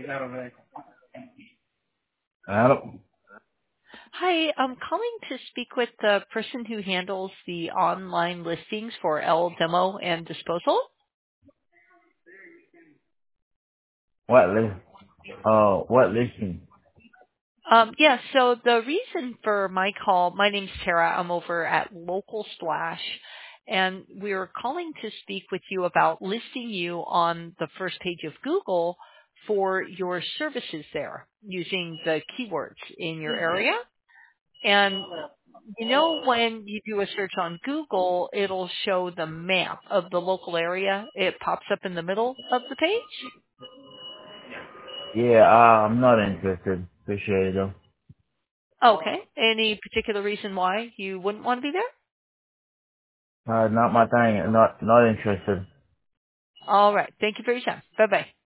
Hello. Hi, I'm calling to speak with the person who handles the online listings for L Demo and Disposal. What listing? Yeah, so the reason for my call, my name's Tara. I'm over at Local Splash, and we're calling to speak with you about listing you on the first page of Google for your services there using the keywords in your area. And when you do a search on Google, it'll show the map of the local area. It pops up in the middle of the page. Yeah, I'm not interested. Appreciate it though. Okay. Any particular reason why you wouldn't want to be there? Not my thing. Not interested. All right. Thank you for your time. Bye-bye.